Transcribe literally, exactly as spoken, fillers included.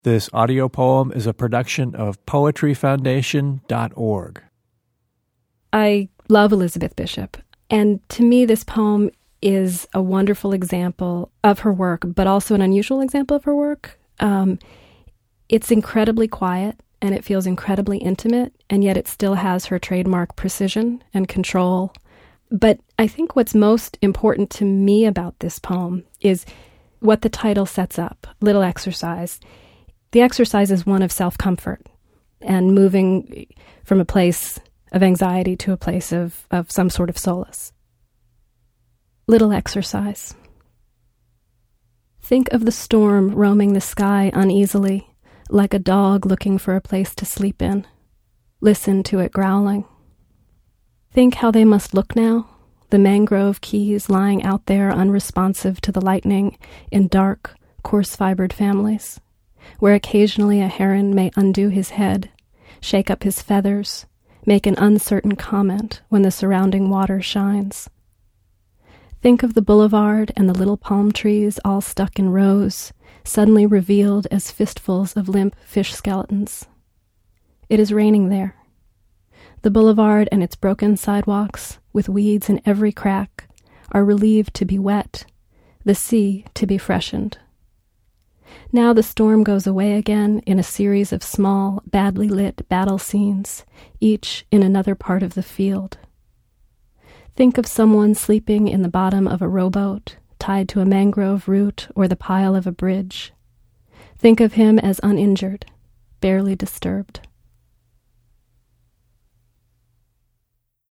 This audio poem is a production of poetry foundation dot org. I love Elizabeth Bishop, and to me this poem is a wonderful example of her work, but also an unusual example of her work. Um, it's incredibly quiet, and it feels incredibly intimate, and yet it still has her trademark precision and control. But I think what's most important to me about this poem is what the title sets up, Little Exercise. The exercise is one of self-comfort and moving from a place of anxiety to a place of, of some sort of solace. Little Exercise. Think of the storm roaming the sky uneasily, like a dog looking for a place to sleep in. Listen to it growling. Think how they must look now, the mangrove keys lying out there unresponsive to the lightning in dark, coarse-fibered families, where occasionally a heron may undo his head, shake up his feathers, make an uncertain comment when the surrounding water shines. Think of the boulevard and the little palm trees all stuck in rows, suddenly revealed as fistfuls of limp fish skeletons. It is raining there. The boulevard and its broken sidewalks, with weeds in every crack, are relieved to be wet, the sea to be freshened. Now the storm goes away again in a series of small, badly lit battle scenes, each in another part of the field. Think of someone sleeping in the bottom of a rowboat, tied to a mangrove root or the pile of a bridge. Think of him as uninjured, barely disturbed.